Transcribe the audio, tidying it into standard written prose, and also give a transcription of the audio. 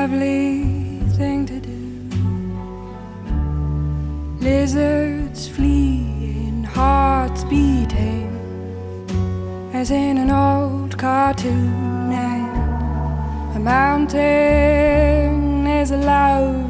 lovely thing to do. Lizards fleeing, hearts beating, as in an old cartoon. And a mountain is a loud